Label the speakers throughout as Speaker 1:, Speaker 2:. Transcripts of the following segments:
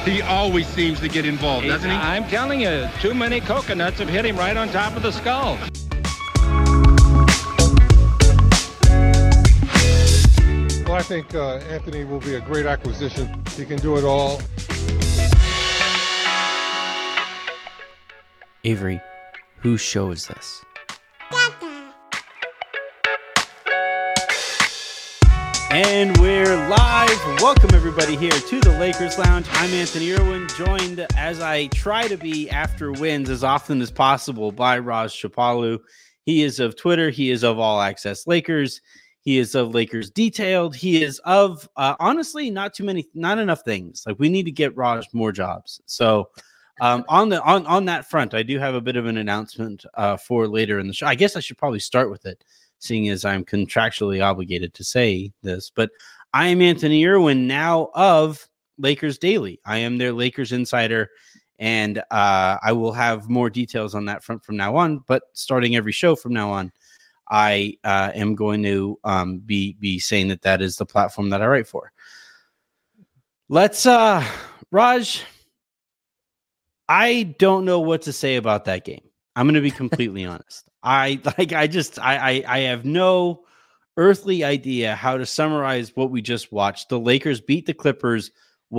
Speaker 1: He always seems to get involved, doesn't he?
Speaker 2: I'm telling you, too many coconuts have hit him right on top of the skull.
Speaker 3: Well, I think Anthony will be a great acquisition. He can do it all.
Speaker 4: Avery, whose show is this? And we're live. Welcome everybody here to the Lakers Lounge. I'm Anthony Irwin, joined as I try to be after wins as often as possible by Raj Chapalu. He is of Twitter. He is of All Access Lakers. He is of Lakers Detailed. He is of, honestly, not enough things. Like, we need to get Raj more jobs. So on that front, I do have a bit of an announcement for later in the show. I guess I should probably start with it, seeing as I'm contractually obligated to say this. But I am Anthony Irwin, now of Lakers Daily. I am their Lakers insider, and I will have more details on that front from now on. But starting every show from now on, I am going to be saying that is the platform that I write for. Let's, Raj, I don't know what to say about that game. I'm going to be completely honest. I have no earthly idea how to summarize what we just watched. The Lakers beat the Clippers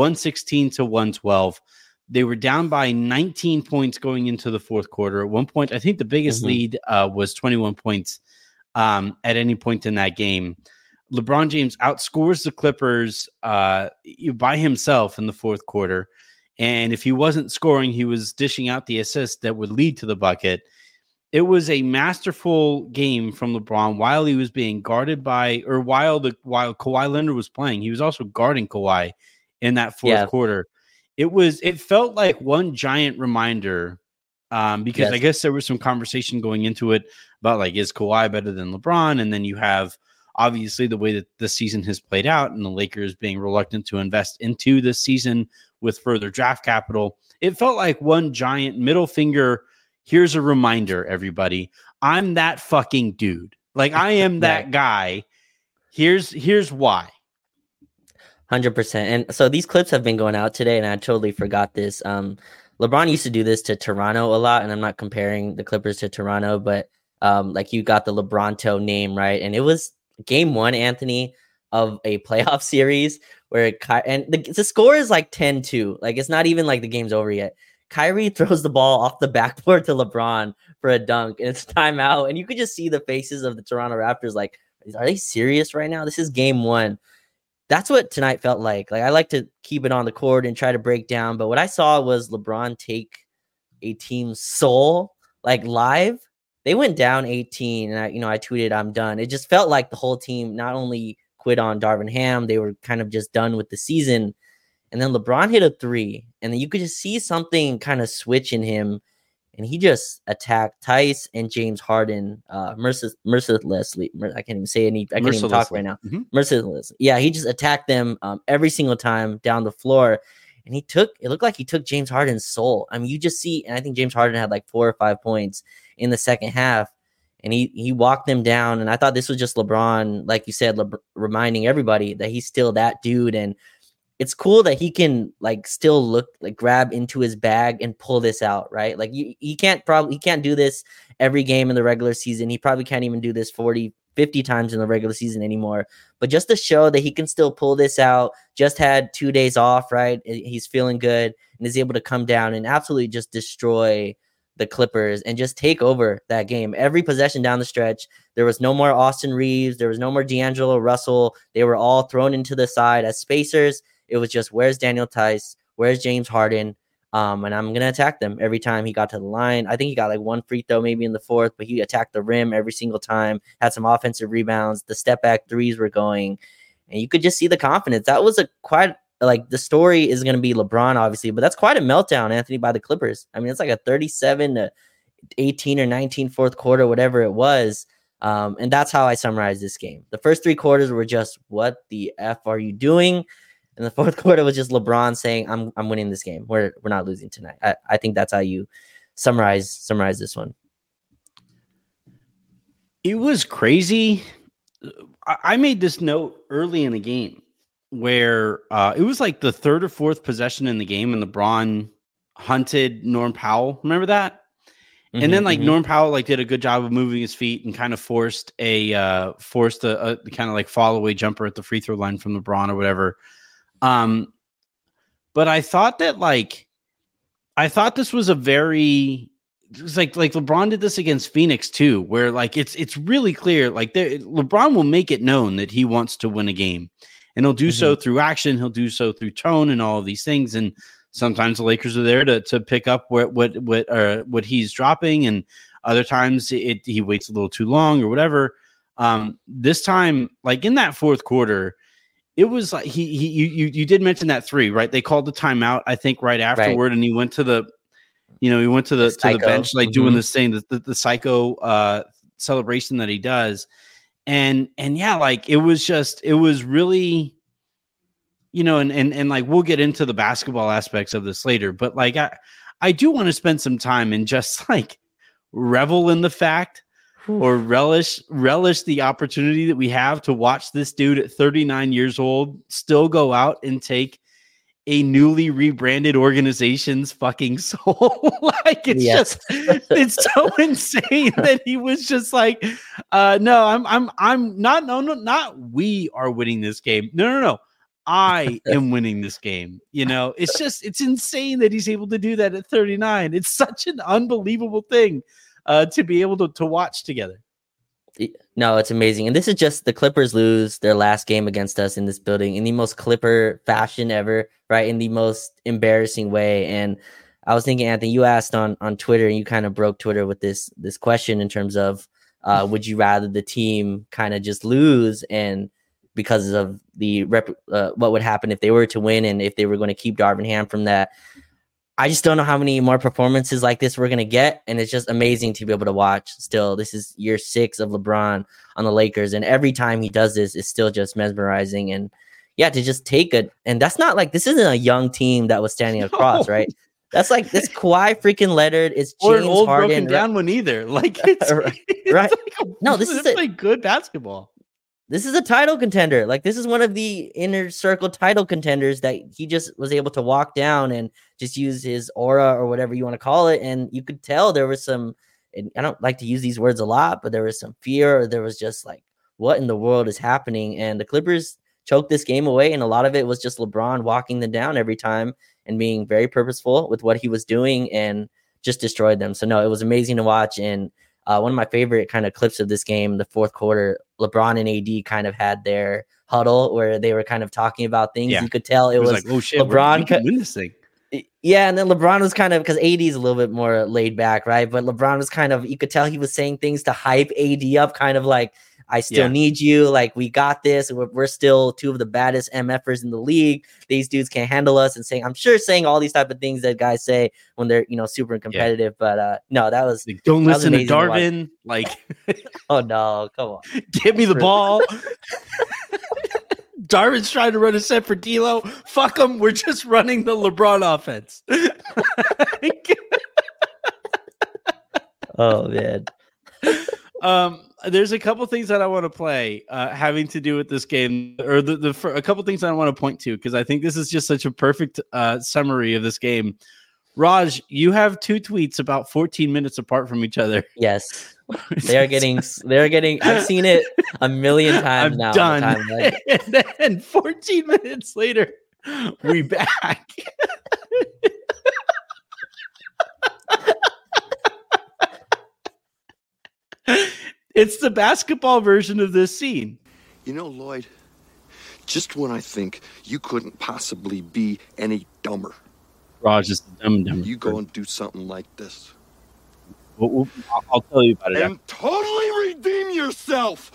Speaker 4: 116-112. They were down by 19 points going into the fourth quarter. At one point, I think the biggest lead was 21 points at any point in that game. LeBron James outscores the Clippers by himself in the fourth quarter. And if he wasn't scoring, he was dishing out the assist that would lead to the bucket. It was a masterful game from LeBron while he was being guarded by, or while Kawhi Leonard was playing. He was also guarding Kawhi in that fourth quarter. It felt like one giant reminder, because I guess there was some conversation going into it about, like, is Kawhi better than LeBron? And then you have obviously the way that the season has played out and the Lakers being reluctant to invest into this season with further draft capital. It felt like one giant middle finger. Here's a reminder, everybody. I'm that fucking dude. Like, I am that guy. Here's why.
Speaker 5: 100%. And so these clips have been going out today, and I totally forgot this. LeBron used to do this to Toronto a lot, and I'm not comparing the Clippers to Toronto, but like, you got the LeBronto name, right? And it was game one, Anthony, of a playoff series where the score is like 10-2. Like, it's not even like the game's over yet. Kyrie throws the ball off the backboard to LeBron for a dunk, and it's timeout. And you could just see the faces of the Toronto Raptors like, are they serious right now? This is game one. That's what tonight felt like. Like, I like to keep it on the court and try to break down, but what I saw was LeBron take a team's soul, like, live. They went down 18, and I tweeted, I'm done. It just felt like the whole team not only quit on Darvin Ham, they were kind of just done with the season. And then LeBron hit a three, and then you could just see something kind of switch in him, and he just attacked Tice and James Harden mercilessly. I can't even say any. I can't even talk right now. Mercilessly. Yeah, he just attacked them every single time down the floor, and it looked like he took James Harden's soul. I mean, you just see, and I think James Harden had like 4 or 5 points in the second half, and he walked them down. And I thought this was just LeBron, like you said, reminding everybody that he's still that dude. And it's cool that he can, like, still look, like, grab into his bag and pull this out, right? Like, he can't do this every game in the regular season. He probably can't even do this 40, 50 times in the regular season anymore. But just to show that he can still pull this out, just had 2 days off, right? He's feeling good and is able to come down and absolutely just destroy the Clippers and just take over that game. Every possession down the stretch, there was no more Austin Reeves. There was no more D'Angelo Russell. They were all thrown into the side as spacers. It was just, where's Daniel Tice? Where's James Harden? And I'm going to attack them every time he got to the line. I think he got like one free throw maybe in the fourth, but he attacked the rim every single time, had some offensive rebounds. The step back threes were going, and you could just see the confidence. That was the story is going to be LeBron, obviously, but that's quite a meltdown, Anthony, by the Clippers. I mean, it's like a 37-18 or 19 fourth quarter, whatever it was. And that's how I summarize this game. The first 3 quarters were just, what the F are you doing? And the fourth quarter was just LeBron saying, I'm winning this game. We're not losing tonight. I think that's how you summarize this one.
Speaker 4: It was crazy. I made this note early in the game. where it was like the third or fourth possession in the game, and LeBron hunted Norm Powell. Remember that? And then like Norm Powell like did a good job of moving his feet and kind of forced a kind of like fall away jumper at the free throw line from LeBron or whatever. But I thought this was it was like LeBron did this against Phoenix too, where like it's really clear like LeBron will make it known that he wants to win a game, and he'll do so through action, he'll do so through tone and all of these things. And sometimes the Lakers are there to pick up what he's dropping, and other times he waits a little too long or whatever. This time, like in that fourth quarter, it was like you did mention that three, right? They called the timeout, I think, right afterward, and he went to the bench, like doing this thing, the psycho celebration that he does, and yeah, like it was really, and like we'll get into the basketball aspects of this later, but like I do want to spend some time and just like revel in the fact or relish the opportunity that we have to watch this dude at 39 years old still go out and take a newly rebranded organization's fucking soul. Like it's so insane that he was just like, not we are winning this game. No. I am winning this game. It's insane that he's able to do that at 39. It's such an unbelievable thing to be able to watch together.
Speaker 5: No, it's amazing. And this is just the Clippers lose their last game against us in this building in the most Clipper fashion ever, right? In the most embarrassing way. And I was thinking, Anthony, you asked on Twitter, and you kind of broke Twitter with this question in terms of would you rather the team kind of just lose, and because of the what would happen if they were to win and if they were going to keep Darvin Ham from that. I just don't know how many more performances like this we're going to get. And it's just amazing to be able to watch still. This is year 6 of LeBron on the Lakers. And every time he does this, it's still just mesmerizing. And yeah, to just take it. And that's not like, this isn't a young team that was standing across, right? That's like this Kawhi freaking Leonard. It's James
Speaker 4: or an old
Speaker 5: Harden,
Speaker 4: broken down one either. Like it's
Speaker 5: right. No, this is
Speaker 4: like good basketball.
Speaker 5: This is a title contender. Like this is one of the inner circle title contenders that he just was able to walk down and just use his aura or whatever you want to call it. And you could tell there was some, and I don't like to use these words a lot, but there was some fear, or there was just like, what in the world is happening? And the Clippers choked this game away. And a lot of it was just LeBron walking them down every time and being very purposeful with what he was doing and just destroyed them. So no, it was amazing to watch. And one of my favorite kind of clips of this game, the fourth quarter, LeBron and AD kind of had their huddle where they were kind of talking about things. Yeah. You could tell it was
Speaker 4: like, oh shit,
Speaker 5: LeBron
Speaker 4: we can win this thing.
Speaker 5: Yeah, and then LeBron was kind of, because AD is a little bit more laid back, right? But LeBron was kind of, you could tell he was saying things to hype AD up, kind of like, I still need you. Like, we got this. We're still 2 of the baddest MFers in the league. These dudes can't handle us, and saying all these type of things that guys say when they're, super competitive. Yeah. But no, that was,
Speaker 4: like, don't listen to Darvin. Like,
Speaker 5: oh no, come on.
Speaker 4: Give me the ball. Darvin's trying to run a set for D'Lo. Fuck him. We're just running the LeBron offense.
Speaker 5: Oh man.
Speaker 4: There's a couple things that I want to play having to do with this game, or a couple things I want to point to, because I think this is just such a perfect summary of this game. Raj, you have 2 tweets about 14 minutes apart from each other.
Speaker 5: Yes. They're getting, I've seen it a million times now.
Speaker 4: Done. And then 14 minutes later, we back. It's the basketball version of this scene.
Speaker 6: Lloyd, just when I think you couldn't possibly be any dumber.
Speaker 4: Raj is dumb and dumber.
Speaker 6: You go and do something like this.
Speaker 4: I'll tell you about it.
Speaker 6: And totally redeem yourself.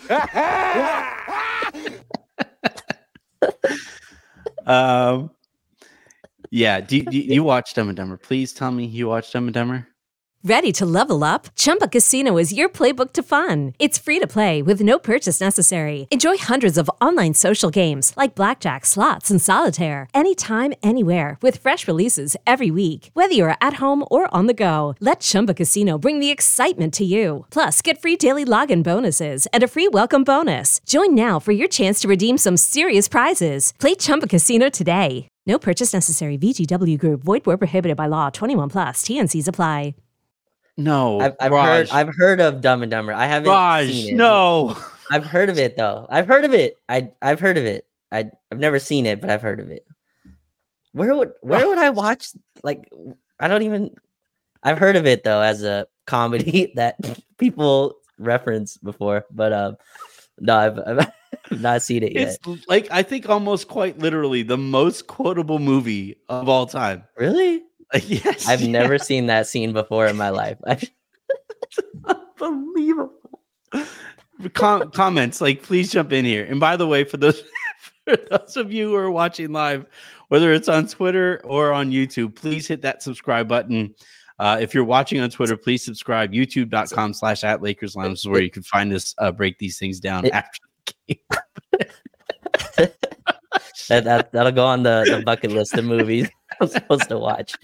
Speaker 4: Yeah. Do you watch Dumb and Dumber? Please tell me you watch Dumb and Dumber.
Speaker 7: Ready to level up? Chumba Casino is your playbook to fun. It's free to play with no purchase necessary. Enjoy hundreds of online social games like blackjack, slots, and solitaire anytime, anywhere with fresh releases every week. Whether you're at home or on the go, let Chumba Casino bring the excitement to you. Plus, get free daily login bonuses and a free welcome bonus. Join now for your chance to redeem some serious prizes. Play Chumba Casino today. No purchase necessary. VGW Group. Void where prohibited by law. 21 plus. TNCs apply.
Speaker 4: No,
Speaker 5: I've heard of Dumb and Dumber. I haven't seen it.
Speaker 4: No,
Speaker 5: I've heard of it though. I've heard of it. I've heard of it. I've never seen it, but I've heard of it. Where would I watch? Like, I don't even. I've heard of it though as a comedy that people reference before, but no, I've not seen it yet.
Speaker 4: It's like, I think almost quite literally the most quotable movie of all time.
Speaker 5: Really?
Speaker 4: Yes,
Speaker 5: I've never seen that scene before in my life.
Speaker 4: Unbelievable. Comments, like, please jump in here. And by the way, for those of you who are watching live, whether it's on Twitter or on YouTube, please hit that subscribe button. If you're watching on Twitter, please subscribe. YouTube.com/@LakersLounge is where you can find us break these things down after the game.
Speaker 5: That'll go on the bucket list of movies I'm supposed to watch.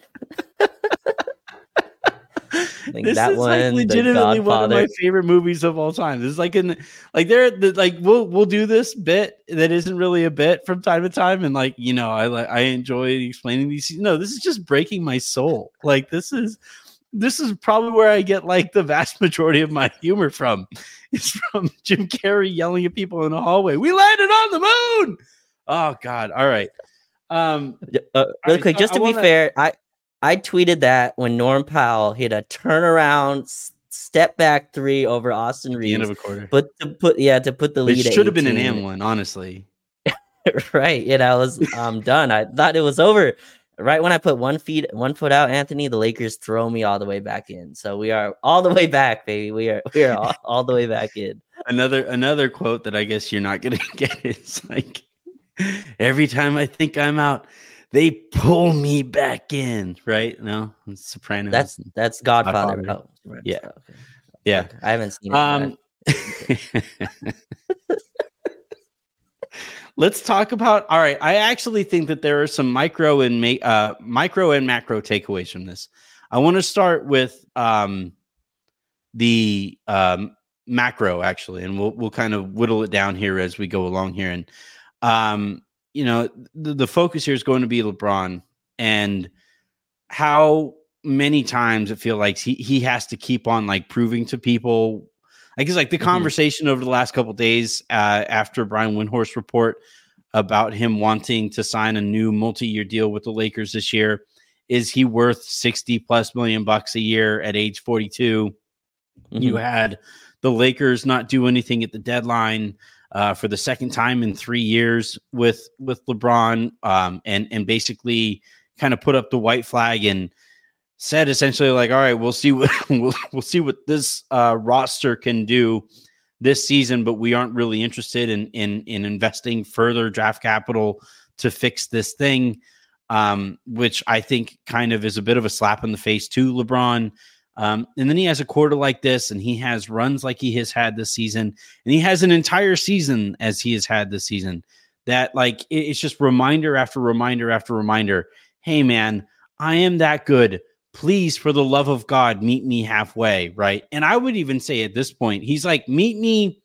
Speaker 4: This is like legitimately one of my favorite movies of all time. This is like we'll do this bit that isn't really a bit from time to time, and I enjoy explaining these. No, this is just breaking my soul. Like this is probably where I get like the vast majority of my humor from. It's from Jim Carrey yelling at people in the hallway. We landed on the moon. Oh God! All right.
Speaker 5: Really quick, just to be fair, I tweeted that when Norm Powell hit a turnaround step back three over Austin Reeves.
Speaker 4: End of a quarter.
Speaker 5: But to put the lead.
Speaker 4: It should have been an and one, honestly.
Speaker 5: Right. I was done. I thought it was over. Right when I put one foot out, Anthony, the Lakers throw me all the way back in. So we are all the way back, baby. We are all the way back in.
Speaker 4: Another quote that I guess you're not gonna get is like, every time I think I'm out, they pull me back in. Right? No, it's Sopranos.
Speaker 5: That's Godfather. Oh,
Speaker 4: right. Yeah.
Speaker 5: Okay.
Speaker 4: Yeah.
Speaker 5: Okay. I haven't seen it.
Speaker 4: Let's talk about. All right, I actually think that there are some micro and macro takeaways from this. I want to start with the macro actually, and we'll kind of whittle it down here as we go along here. And the focus here is going to be LeBron and how many times it feels like he has to keep on like proving to people. I guess like the conversation over the last couple of days after Brian Windhorst report about him wanting to sign a new multi-year deal with the Lakers this year. Is he worth $60+ million a year at age 42? You had the Lakers not do anything at the deadline for the second time in 3 years with LeBron, and basically kind of put up the white flag and said essentially like, all right, we'll see what we'll see what this roster can do this season, but we aren't really interested in investing further draft capital to fix this thing, which I think kind of is a bit of a slap in the face to LeBron. And then he has a quarter like this, and he has runs like he has had this season, and he has an entire season as he has had this season. That like it's just reminder after reminder after reminder. Hey man, I am that good. Please, for the love of God, meet me halfway, right? And I would even say at this point, he's like, meet me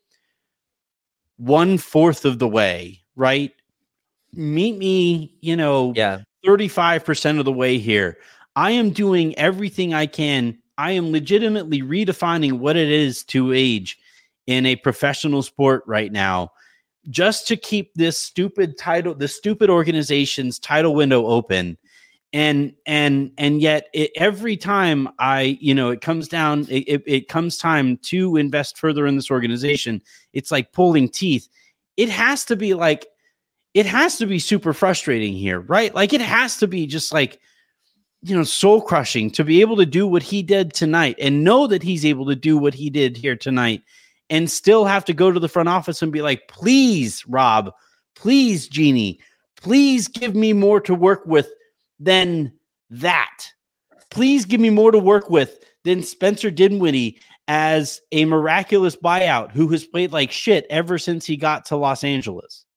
Speaker 4: 1/4 of the way, right? Meet me, 35% of the way here. I am doing everything I can. I am legitimately redefining what it is to age in a professional sport right now, just to keep this stupid organization's title window open. And yet every time it comes down, it comes time to invest further in this organization. It's like pulling teeth. It has to be super frustrating here, right? Like it has to be just like, soul crushing to be able to do what he did tonight and know that he's able to do what he did here tonight and still have to go to the front office and be like, please, Rob, please, Jeannie, please give me more to work with than that. Please give me more to work with than Spencer Dinwiddie as a miraculous buyout who has played like shit ever since he got to Los Angeles.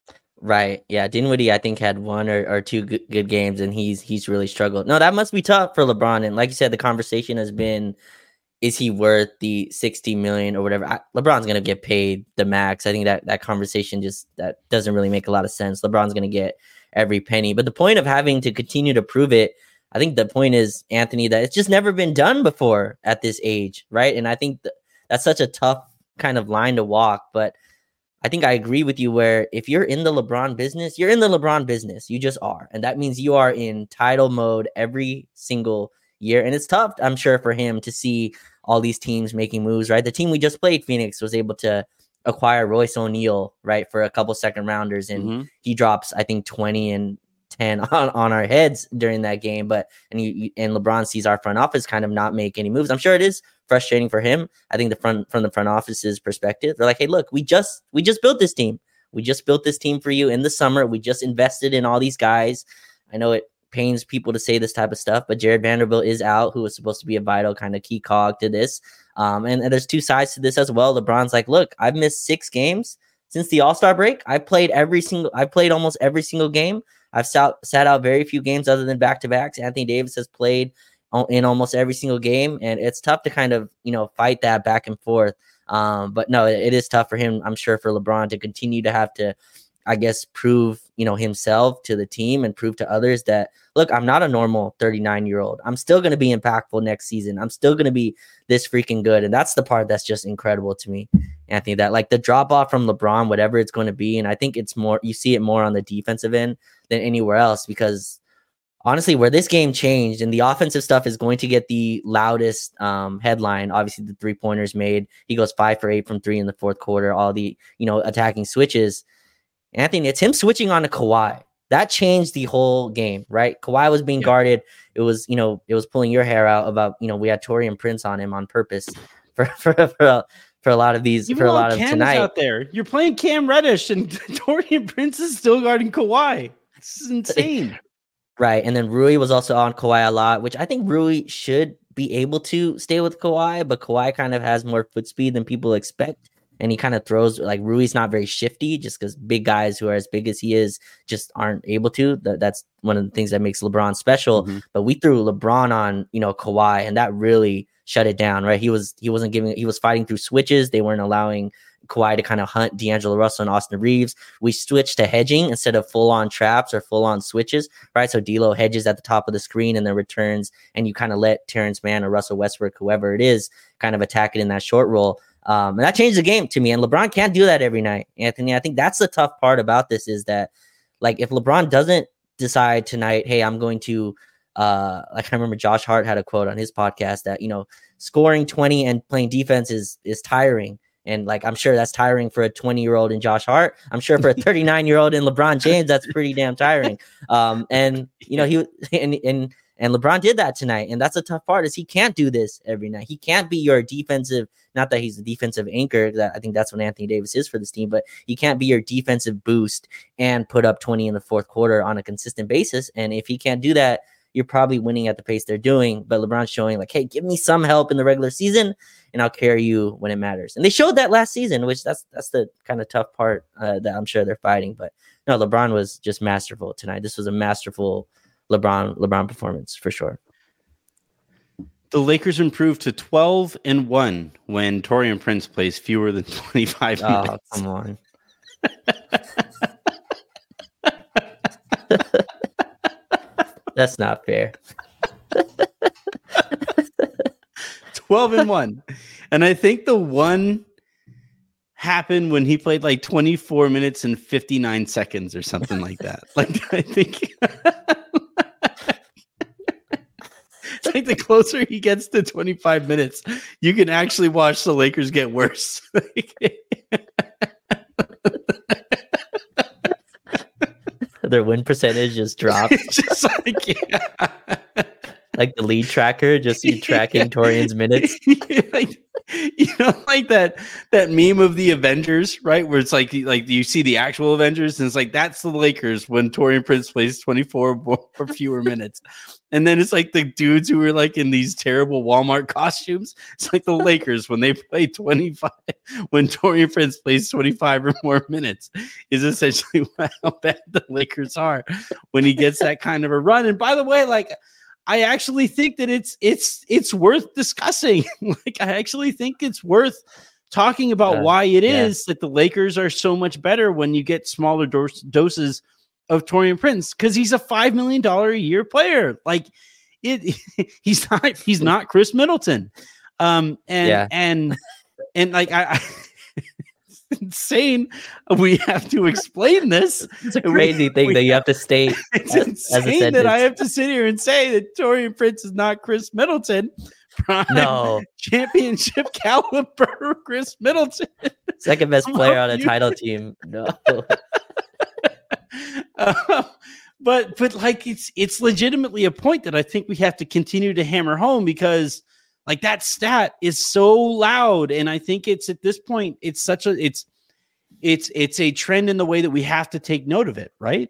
Speaker 5: Right. Yeah. Dinwiddie, I think, had one or two good games, and he's really struggled. No, that must be tough for LeBron. And like you said, the conversation has been, is he worth the $60 million or whatever? LeBron's going to get paid the max. I think that conversation that doesn't really make a lot of sense. LeBron's going to get every penny. But the point of having to continue to prove it, I think the point is, Anthony, that it's just never been done before at this age, right? And I think that's such a tough kind of line to walk. But I think I agree with you where if you're in the LeBron business, you're in the LeBron business. You just are. And that means you are in title mode every single year. And it's tough, I'm sure, for him to see all these teams making moves, right? The team we just played, Phoenix, was able to acquire Royce O'Neal, right, for a couple second rounders. And he drops, I think, 20 and 10 on our heads during that game. But and LeBron sees our front office kind of not make any moves. I'm sure it is frustrating for him. I think from the front office's perspective, they're like, hey, look, we just built this team. We just built this team for you in the summer. We just invested in all these guys. I know it pains people to say this type of stuff, but Jared Vanderbilt is out, who was supposed to be a vital kind of key cog to this. And there's two sides to this as well. LeBron's like, look, I've missed 6 games since the All-Star break. I played almost every single game. I've sat out very few games other than back-to-backs. Anthony Davis has played in almost every single game, and it's tough to kind of, fight that back and forth. But no, it is tough for him, I'm sure, for LeBron to continue to have to, I guess, prove, himself to the team and prove to others that, look, I'm not a normal 39-year-old. I'm still going to be impactful next season. I'm still going to be this freaking good. And that's the part that's just incredible to me, Anthony, that like the drop off from LeBron, whatever it's going to be. And I think it's more, you see it more on the defensive end than anywhere else, because honestly, where this game changed and the offensive stuff is going to get the loudest headline. Obviously, the 3-pointers made. He goes 5 for 8 from 3 in the fourth quarter. All the, attacking switches. Anthony, it's him switching on to Kawhi. That changed the whole game, right? Kawhi was being guarded. It was, it was pulling your hair out about, we had Taurean Prince on him on purpose for a lot of these, for a lot of
Speaker 4: Cam
Speaker 5: tonight.
Speaker 4: Out there, you're playing Cam Reddish and Taurean Prince is still guarding Kawhi. This is insane.
Speaker 5: Right. And then Rui was also on Kawhi a lot, which I think Rui should be able to stay with Kawhi, but Kawhi kind of has more foot speed than people expect. And he kind of throws, like, Rui's not very shifty just because big guys who are as big as he is just aren't able to. That's one of the things that makes LeBron special. But we threw LeBron on, Kawhi, and that really shut it down, right? He was fighting through switches. They weren't allowing Kawhi to kind of hunt D'Angelo Russell and Austin Reeves. We switched to hedging instead of full-on traps or full-on switches, right? So D'Lo hedges at the top of the screen and then returns, and you kind of let Terrence Mann or Russell Westbrook, whoever it is, kind of attack it in that short roll. And that changed the game to me. And LeBron can't do that every night, Anthony. I think that's the tough part about this is that, like, if LeBron doesn't decide tonight, hey, I'm going to, like I remember Josh Hart had a quote on his podcast that, scoring 20 and playing defense is tiring. And like, I'm sure that's tiring for a 20-year-old in Josh Hart. I'm sure for a 39-year-old in LeBron James, that's pretty damn tiring. And LeBron did that tonight. And that's a tough part is he can't do this every night. He can't be your defensive, not that he's a defensive anchor. That I think that's what Anthony Davis is for this team, but he can't be your defensive boost and put up 20 in the fourth quarter on a consistent basis. And if he can't do that, you're probably winning at the pace they're doing. But LeBron's showing like, hey, give me some help in the regular season and I'll carry you when it matters. And they showed that last season, which that's the kind of tough part that I'm sure they're fighting. But no, LeBron was just masterful tonight. This was a masterful LeBron performance for sure.
Speaker 4: The Lakers improved to 12-1 when Taurean Prince plays fewer than 25 minutes.
Speaker 5: Oh, come on. That's not fair.
Speaker 4: 12-1. And I think the one happened when he played like 24 minutes and 59 seconds or something like that. Like, I think it's like the closer he gets to 25 minutes, you can actually watch the Lakers get worse.
Speaker 5: Their win percentage just dropped.
Speaker 4: Just like,
Speaker 5: like the lead tracker, just you tracking Taurean's minutes.
Speaker 4: like, like that meme of the Avengers, right? Where it's like you see the actual Avengers, and it's like that's the Lakers when Taurean Prince plays 24 or fewer minutes. And then it's like the dudes who were like in these terrible Walmart costumes. It's like the Lakers when they play 25, when Taurean Prince plays 25 or more minutes, is essentially how bad the Lakers are when he gets that kind of a run. And by the way, like, I actually think that it's worth discussing. Like, I actually think it's worth talking about why it is that the Lakers are so much better when you get smaller doses of Taurean Prince, because he's a $5 million a year player. Like he's not Chris Middleton. And like I insane. We have to explain this.
Speaker 5: It's a crazy thing that you have to state.
Speaker 4: It's insane that I have to sit here and say that Taurean Prince is not Chris Middleton. Prime championship caliber Chris Middleton.
Speaker 5: Second best player on a title team. No.
Speaker 4: But like it's legitimately a point that I think we have to continue to hammer home, because like that stat is so loud, and I think it's at this point it's a trend in the way that we have to take note of it, right?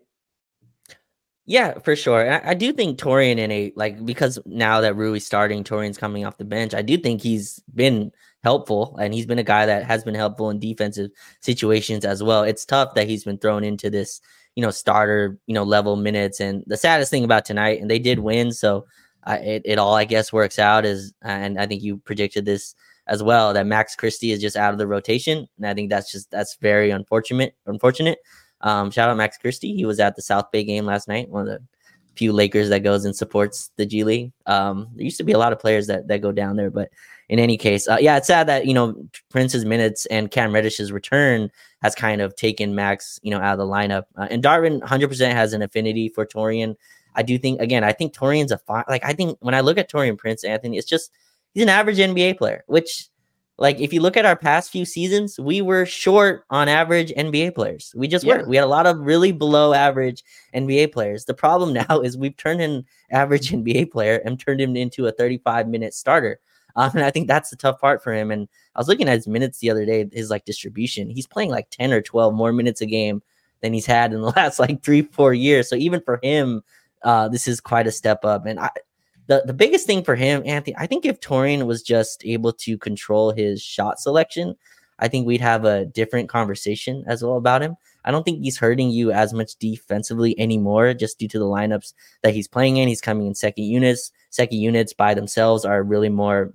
Speaker 5: Yeah, for sure. I do think Taurean because now that Rui's starting, Taurean's coming off the bench, I do think he's been helpful, and he's been a guy that has been helpful in defensive situations as well. It's tough that he's been thrown into this, starter, level minutes. And the saddest thing about tonight, and they did win, so it all, I guess, works out and I think you predicted this as well, that Max Christie is just out of the rotation. And I think that's very unfortunate. Shout out Max Christie. He was at the South Bay game last night, one of the few Lakers that goes and supports the G League. There used to be a lot of players that go down there, but in any case, it's sad that, Prince's minutes and Cam Reddish's return has kind of taken Max, out of the lineup. And Darvin 100% has an affinity for Taurean. I think Taurean's I think when I look at Taurean Prince, Anthony, it's just, he's an average NBA player, which, like, if you look at our past few seasons, we were short on average NBA players. We just were. We had a lot of really below average NBA players. The problem now is we've turned an average NBA player and turned him into a 35-minute starter. And I think that's the tough part for him. And I was looking at his minutes the other day, his distribution. He's playing like 10 or 12 more minutes a game than he's had in the last 3-4 years. So even for him, this is quite a step up. And the biggest thing for him, Anthony, I think if Taurean was just able to control his shot selection, I think we'd have a different conversation as well about him. I don't think he's hurting you as much defensively anymore, just due to the lineups that he's playing in. He's coming in second units. Second units by themselves are really more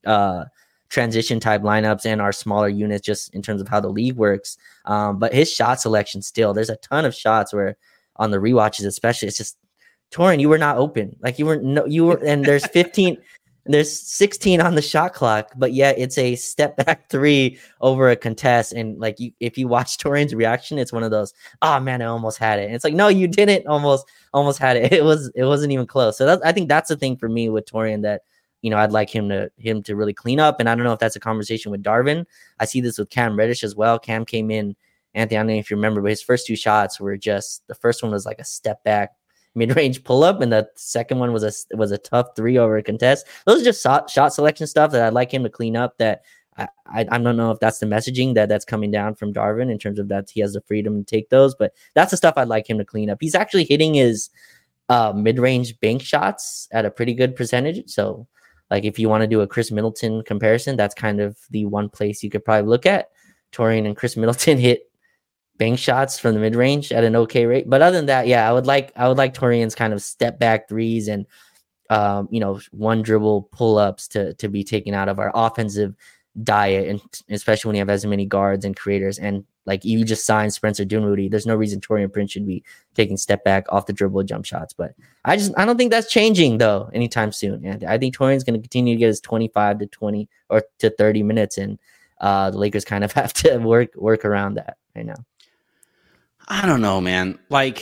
Speaker 5: transition type lineups and are smaller units just in terms of how the league works. But his shot selection still, there's a ton of shots where on the rewatches, especially, it's just, Taurean, you were not open. And there's 15, there's 16 on the shot clock, but yet it's a step back three over a contest. And if you watch Taurean's reaction, it's one of those, oh man, I almost had it. And it's like, no, you didn't almost had it. It wasn't even close. So I think that's the thing for me with Taurean that, I'd like him to really clean up. And I don't know if that's a conversation with Darvin. I see this with Cam Reddish as well. Cam came in, Anthony, I don't know if you remember, but his first two shots were just, the first one was like a step back mid-range pull-up, and the second one was a tough three over a contest. Those are just shot selection stuff that I'd like him to clean up. That I don't know if that's the messaging that's coming down from Darvin in terms of that he has the freedom to take those, but that's the stuff I'd like him to clean up. He's actually hitting his mid-range bank shots at a pretty good percentage. So if you want to do a Chris Middleton comparison, that's kind of the one place you could probably look at. Taurean and Chris Middleton hit bank shots from the mid-range at an okay rate. But other than that, I would like Taurean's kind of step back threes and one dribble pull-ups to be taken out of our offensive diet, and especially when you have as many guards and creators. And you just signed Spencer Dinwiddie, there's no reason Taurean Prince should be taking step back off the dribble jump shots. But I don't think that's changing though anytime soon. And I think Taurean's going to continue to get his 25 to 20 or to 30 minutes, and the Lakers kind of have to work around that right now.
Speaker 4: I don't know, man.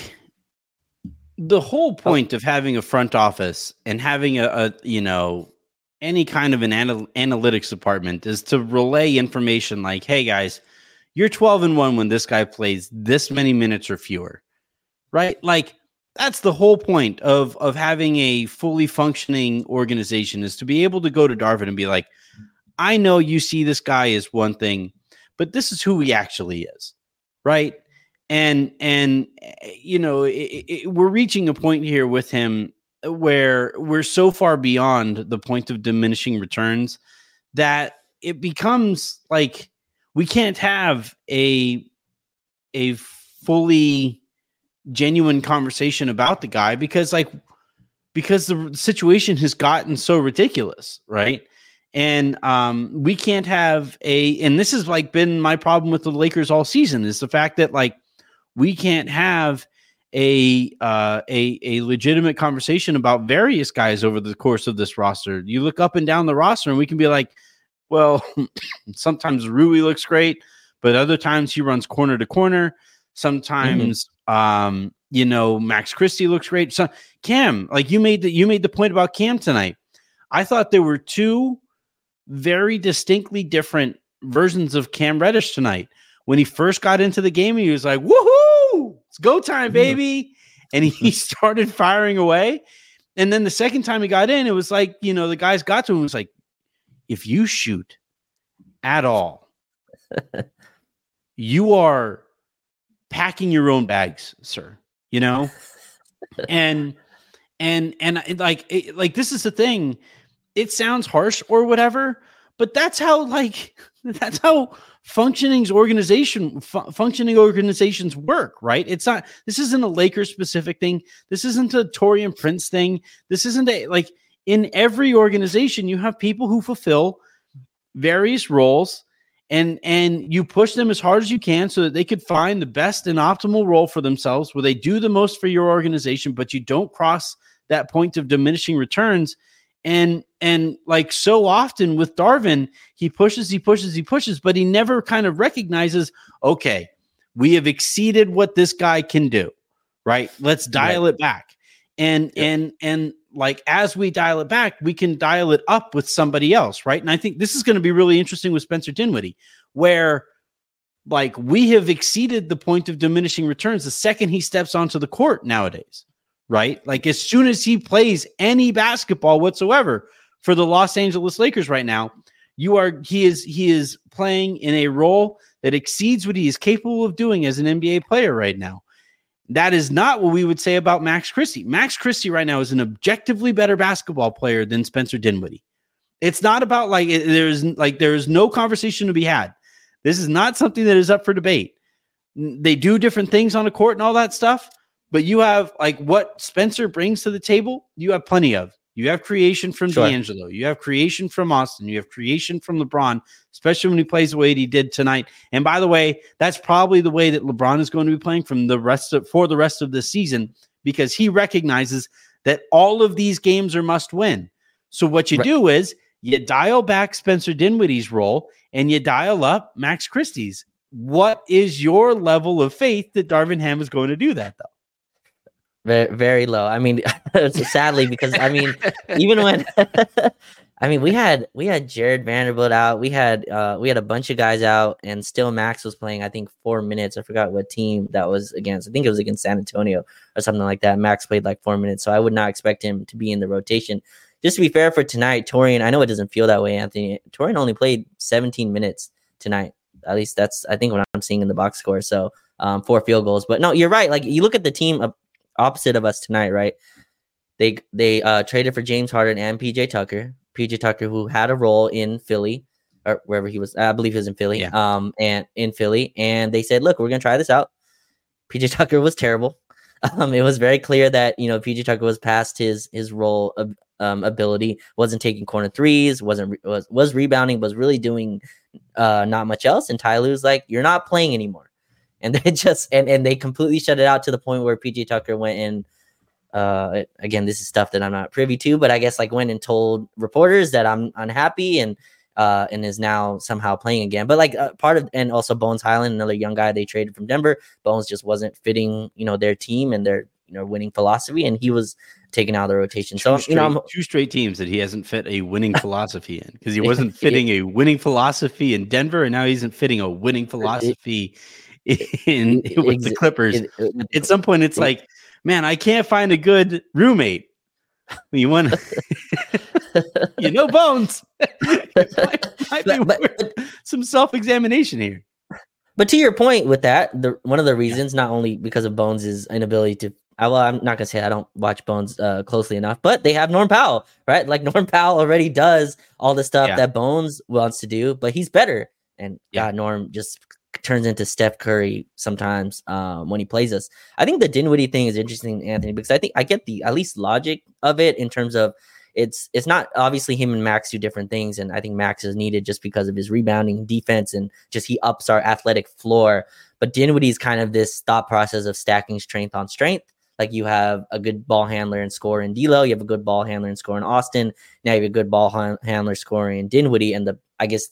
Speaker 4: The whole point of having a front office and having a any kind of an analytics department is to relay information like, hey guys, you're 12-1 when this guy plays this many minutes or fewer, right? That's the whole point of having a fully functioning organization, is to be able to go to Darvin and be like, I know you see this guy as one thing, but this is who he actually is, right? And you know, we're reaching a point here with him where we're so far beyond the point of diminishing returns that it becomes like we can't have a fully genuine conversation about the guy because the situation has gotten so ridiculous, right? And we can't have and this has like been my problem with the Lakers all season, is the fact that like we can't have a legitimate conversation about various guys over the course of this roster. You look up and down the roster and we can be like, well, sometimes Rui looks great, but other times he runs corner to corner. Sometimes, you know, Max Christie looks great. So Cam, like you made the point about Cam tonight. I thought there were two very distinctly different versions of Cam Reddish tonight. When he first got into the game, he was like, woohoo, it's go time, baby. And he started firing away. And then the second time he got in, it was like, you know, the guys got to him. It was like, if you shoot at all, you are packing your own bags, sir, you know? and like this is the thing. It sounds harsh or whatever, but that's how functioning organizations work, right? This isn't a Lakers specific thing. This isn't a Taurean Prince thing. This isn't in every organization, you have people who fulfill various roles and you push them as hard as you can so that they could find the best and optimal role for themselves where they do the most for your organization, but you don't cross that point of diminishing returns. And like so often with Darvin, he pushes, but he never kind of recognizes, okay, we have exceeded what this guy can do, right? Let's dial it back. And like, as we dial it back, we can dial it up with somebody else, right? And I think this is going to be really interesting with Spencer Dinwiddie, where like we have exceeded the point of diminishing returns the second he steps onto the court nowadays. Right? Like as soon as he plays any basketball whatsoever for the Los Angeles Lakers right now, he is playing in a role that exceeds what he is capable of doing as an NBA player right now. That is not what we would say about Max Christie. Max Christie right now is an objectively better basketball player than Spencer Dinwiddie. It's not about like there's no conversation to be had. This is not something that is up for debate. They do different things on the court and all that stuff. But you have like what Spencer brings to the table, you have plenty of. You have creation from D'Angelo. You have creation from Austin. You have creation from LeBron, especially when he plays the way he did tonight. And by the way, that's probably the way that LeBron is going to be playing for the rest of the season, because he recognizes that all of these games are must win. So what you do is you dial back Spencer Dinwiddie's role and you dial up Max Christie's. What is your level of faith that Darvin Ham is going to do that, though?
Speaker 5: Very, very low. I mean, sadly, because I mean, even when I mean, we had Jared Vanderbilt out, we had a bunch of guys out, and still Max was playing, I think 4 minutes. I forgot what team that was against. I think it was against San Antonio or something like that. Max played like 4 minutes, so I would not expect him to be in the rotation. Just to be fair for tonight, Taurean, I know it doesn't feel that way, Anthony. Taurean only played 17 minutes tonight. At least that's, I think, what I'm seeing in the box score. So 4 field goals. But no, you're right. Like you look at the team opposite of us tonight, right? They traded for James Harden and PJ Tucker. PJ Tucker, who had a role in Philly or wherever he was, I believe he was in Philly. Yeah. And in Philly, and they said, "Look, we're gonna try this out." PJ Tucker was terrible. It was very clear that PJ Tucker was past his role of ability. Wasn't taking corner threes. Was rebounding. Was really doing not much else. And Ty Lue's like, "You're not playing anymore." And they just and they completely shut it out to the point where PJ Tucker went and again, this is stuff that I'm not privy to, but I guess like went and told reporters that I'm unhappy and is now somehow playing again. But like part of, and also Bones Highland, another young guy they traded from Denver. Bones just wasn't fitting, their team and their winning philosophy, and he was taken out of the rotation. So
Speaker 4: two straight teams that he hasn't fit a winning philosophy in, because he wasn't fitting a winning philosophy in Denver, and now he isn't fitting a winning philosophy with the Clippers. At some point, it's like, man, I can't find a good roommate. You want to Bones. might be worth some self-examination here.
Speaker 5: But to your point with that, one of the reasons, not only because of Bones' inability to, well, I'm not gonna say I don't watch Bones closely enough, but they have Norm Powell, right? Like Norm Powell already does all the stuff that Bones wants to do, but he's better. And God, Norm just turns into Steph Curry sometimes when he plays us. I think the Dinwiddie thing is interesting, Anthony, because I think I get the at least logic of it in terms of it's not obviously him and Max do different things, and I think Max is needed just because of his rebounding defense and just he ups our athletic floor. But Dinwiddie is kind of this thought process of stacking strength on strength. Like you have a good ball handler and scorer in D'Lo, you have a good ball handler and scorer in Austin. Now you have a good ball handler scoring in Dinwiddie, and the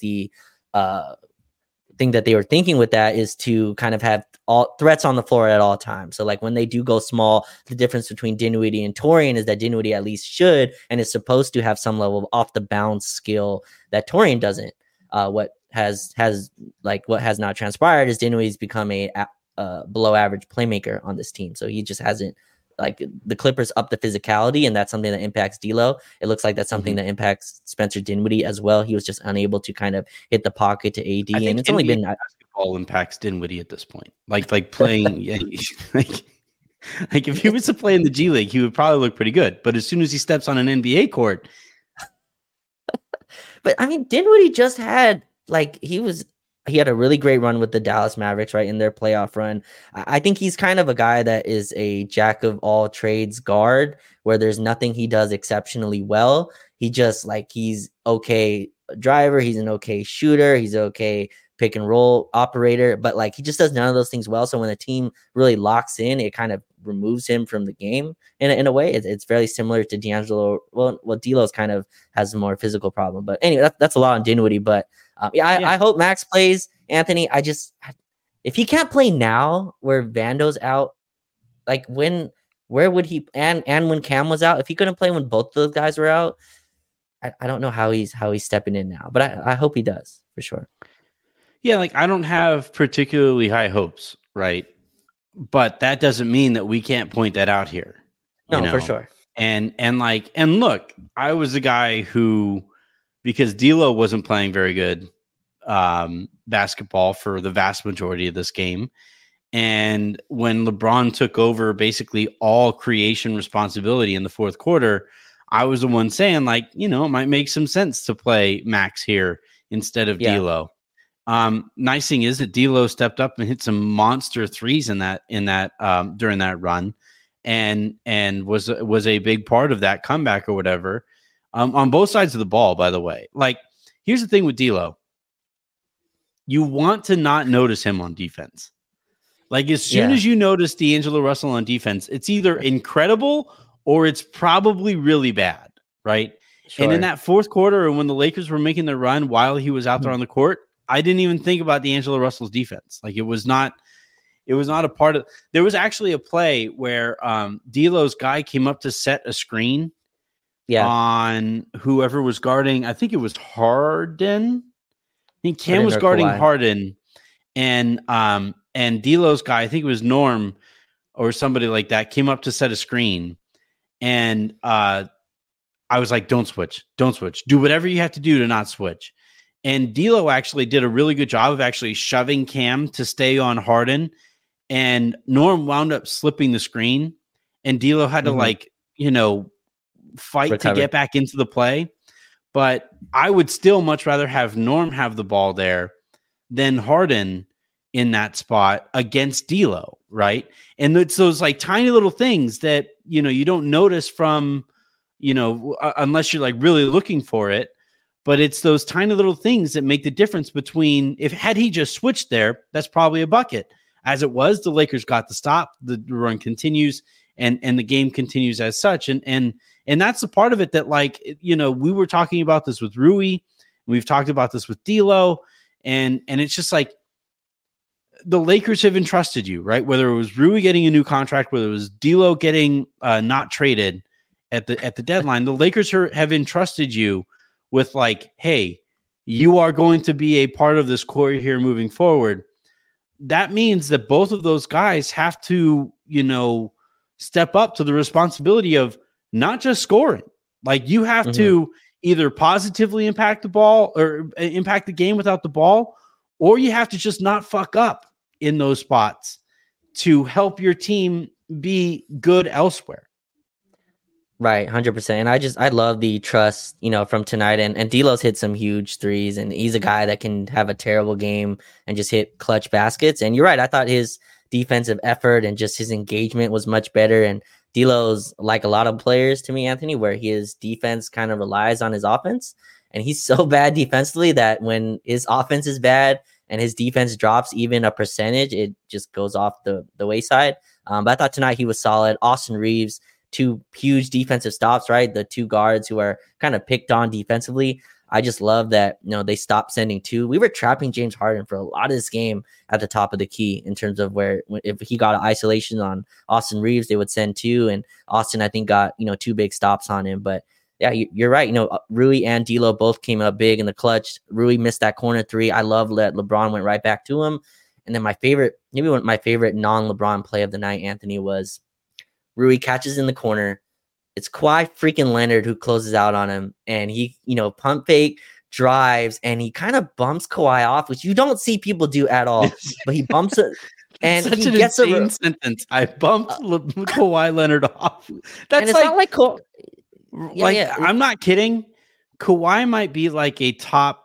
Speaker 5: thing that they were thinking with that is to kind of have all threats on the floor at all times. So like when they do go small, the difference between Dinwiddie and Taurean is that Dinwiddie at least should and is supposed to have some level of off the bounce skill that Taurean doesn't. What has not transpired is Dinwiddie's become a below average playmaker on this team. So he just hasn't, like, the Clippers up the physicality, and that's something that impacts D'Lo. It looks like that's something that impacts Spencer Dinwiddie as well. He was just unable to kind of hit the pocket to AD, and it's only been
Speaker 4: basketball impacts Dinwiddie at this point. Like playing, like if he was to play in the G League, he would probably look pretty good. But as soon as he steps on an NBA court,
Speaker 5: but I mean, Dinwiddie just had he had a really great run with the Dallas Mavericks, right, in their playoff run. I think he's kind of a guy that is a jack of all trades guard where there's nothing he does exceptionally well. He just he's okay driver. He's an okay shooter. He's okay pick and roll operator, but he just does none of those things well. So when the team really locks in, it kind of removes him from the game in a way. It's very similar to D'Angelo. Well, D'Lo's kind of has a more physical problem, but anyway, that's a lot on Dinwiddie, but I hope Max plays, Anthony. If he can't play now, where Vando's out, where would he? And when Cam was out, if he couldn't play when both those guys were out, I don't know how he's stepping in now. But I hope he does for sure.
Speaker 4: Yeah, I don't have particularly high hopes, right? But that doesn't mean that we can't point that out here.
Speaker 5: No, for sure.
Speaker 4: And look, I was a guy who, because D'Lo wasn't playing very good basketball for the vast majority of this game. And when LeBron took over basically all creation responsibility in the fourth quarter, I was the one saying, it might make some sense to play Max here instead of D'Lo. Nice thing is that D'Lo stepped up and hit some monster threes in that during that run and was a big part of that comeback or whatever. On both sides of the ball, by the way. Here's the thing with D'Lo. You want to not notice him on defense. As soon as you notice D'Angelo Russell on defense, it's either incredible or it's probably really bad, right? Sure. And in that fourth quarter, and when the Lakers were making their run while he was out there on the court, I didn't even think about D'Angelo Russell's defense. It was not a part of. There was actually a play where D'Lo's guy came up to set a screen. On whoever was guarding, I think it was Harden. I think Cam was guarding Harden, and D'Lo's guy, I think it was Norm or somebody like that, came up to set a screen, and I was like, "Don't switch, do whatever you have to do to not switch." And D'Lo actually did a really good job of actually shoving Cam to stay on Harden, and Norm wound up slipping the screen, and D'Lo had to fight to get back into the play. But I would still much rather have Norm have the ball there than Harden in that spot against D'Lo, right? And it's those tiny little things that you don't notice from unless you're really looking for it. But it's those tiny little things that make the difference between had he just switched there, that's probably a bucket. As it was, the Lakers got the stop, the run continues, and the game continues as such. And that's the part of it that, we were talking about this with Rui, we've talked about this with D'Lo, and it's just the Lakers have entrusted you, right? Whether it was Rui getting a new contract, whether it was D'Lo getting not traded at the deadline, the Lakers have entrusted you with hey, you are going to be a part of this core here moving forward. That means that both of those guys have to, step up to the responsibility of not just scoring. You have to, either positively impact the ball or impact the game without the ball, or you have to just not fuck up in those spots to help your team be good elsewhere.
Speaker 5: Right, 100%. And I love the trust, from tonight. And D'Lo's hit some huge threes, and he's a guy that can have a terrible game and just hit clutch baskets. And you're right, I thought his defensive effort and just his engagement was much better. And D'Lo's like a lot of players to me, Anthony, where his defense kind of relies on his offense. And he's so bad defensively that when his offense is bad and his defense drops even a percentage, it just goes off the wayside. But I thought tonight he was solid. Austin Reeves, 2 huge defensive stops, right? The 2 guards who are kind of picked on defensively. I just love that, they stopped sending 2. We were trapping James Harden for a lot of this game at the top of the key in terms of where if he got an isolation on Austin Reeves, they would send 2. And Austin, I think, got, 2 big stops on him. But yeah, you're right. Rui and D'Lo both came up big in the clutch. Rui missed that corner 3. I love that LeBron went right back to him. And then my favorite non-LeBron play of the night, Anthony, was Rui catches in the corner. It's Kawhi freaking Leonard who closes out on him. And he, pump fake, drives, and he kind of bumps Kawhi off, which you don't see people do at all. But he bumps it. And
Speaker 4: Such
Speaker 5: he
Speaker 4: an
Speaker 5: gets
Speaker 4: insane sentence. I bumped Kawhi Leonard off. That's
Speaker 5: not like
Speaker 4: I'm not kidding. Kawhi might be like a top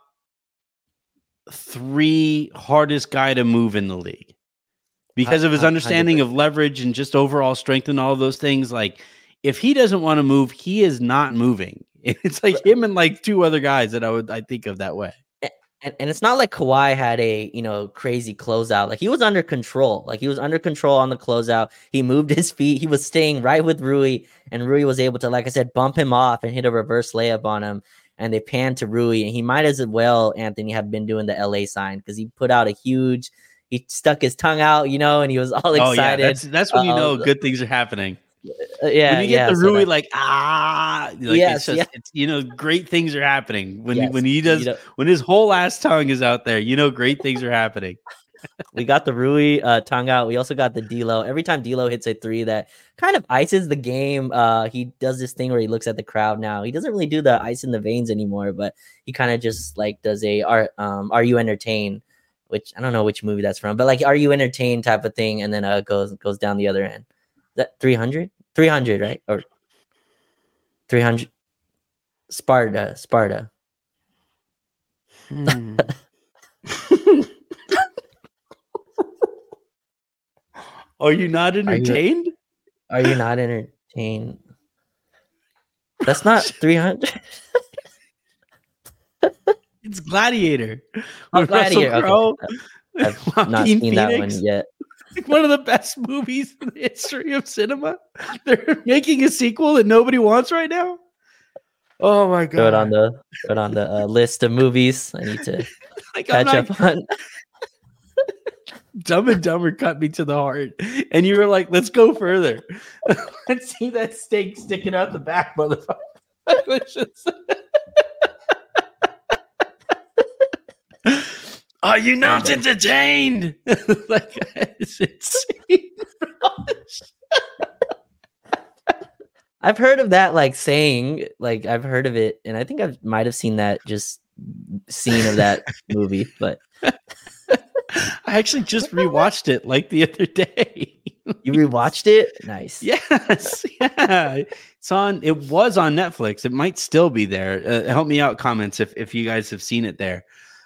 Speaker 4: 3 hardest guy to move in the league because of his understanding 100%. Of leverage and just overall strength and all of those things. Like, if he doesn't want to move, he is not moving. It's like him and like 2 other guys that I think of that way.
Speaker 5: And it's not like Kawhi had a, crazy closeout. Like, he was under control. Like, he was under control on the closeout. He moved his feet. He was staying right with Rui. And Rui was able to, like I said, bump him off and hit a reverse layup on him. And they panned to Rui. And he might as well, Anthony, have been doing the LA sign because he put out he stuck his tongue out, and he was all excited.
Speaker 4: Yeah, that's when good things are happening.
Speaker 5: Yeah,
Speaker 4: when you get the Rui, it's great things are happening when his whole ass tongue is out there. Great things are happening.
Speaker 5: We got the Rui tongue out. We also got the D'Lo. Every time D'Lo hits a 3 that kind of ices the game, he does this thing where he looks at the crowd. Now he doesn't really do the ice in the veins anymore, but he kind of just like does a "Are you entertained?" which I don't know which movie that's from, but like "Are you entertained?" type of thing, and then goes down the other end. That 300, right? Or 300 Sparta.
Speaker 4: Are you not entertained?
Speaker 5: Are you not entertained? That's not 300.
Speaker 4: It's Gladiator.
Speaker 5: Gladiator.
Speaker 4: Okay.
Speaker 5: I've not seen that one yet.
Speaker 4: One of the best movies in the history of cinema. They're making a sequel that nobody wants right now. Oh my god!
Speaker 5: Put on the list of movies. I need to catch up on.
Speaker 4: Dumb and Dumber cut me to the heart, and you were like, "Let's go further. Let's see that steak sticking out the back, motherfucker." Are you not entertained? Like, it's insane.
Speaker 5: I've heard of that saying, I've heard of it, and I think I might have seen that scene of that movie, but
Speaker 4: I actually just rewatched it the other day.
Speaker 5: You rewatched it? Nice.
Speaker 4: Yes. Yeah. It was on Netflix. It might still be there. Help me out, comments, if you guys have seen it there.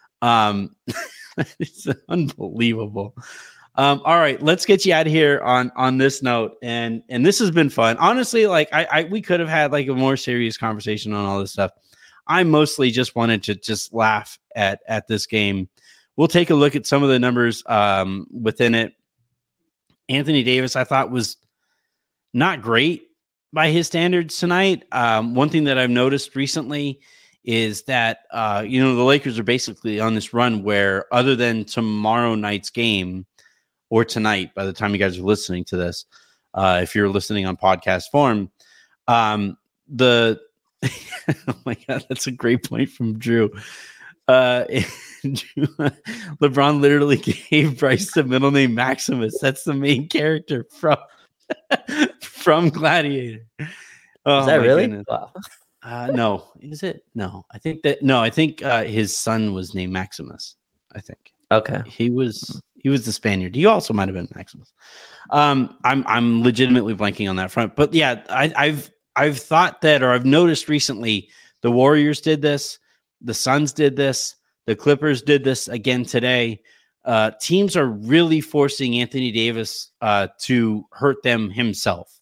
Speaker 4: It's unbelievable. All right, let's get you out of here on this note. And this has been fun. Honestly, we could have had a more serious conversation on all this stuff. I mostly just wanted to just laugh at this game. We'll take a look at some of the numbers within it. Anthony Davis, I thought, was not great by his standards tonight. One thing that I've noticed recently is that, the Lakers are basically on this run where, other than tomorrow night's game, or tonight, by the time you guys are listening to this, if you're listening on podcast form, oh my God, that's a great point from Drew. LeBron literally gave Bryce the middle name Maximus. That's the main character from Gladiator.
Speaker 5: Oh, is that really? Wow.
Speaker 4: No, is it? No, I think his son was named Maximus. I think.
Speaker 5: Okay.
Speaker 4: He was the Spaniard. He also might have been Maximus. I'm legitimately blanking on that front. But yeah, I've thought that, or I've noticed recently, the Warriors did this, the Suns did this, the Clippers did this again today. Teams are really forcing Anthony Davis to hurt them himself.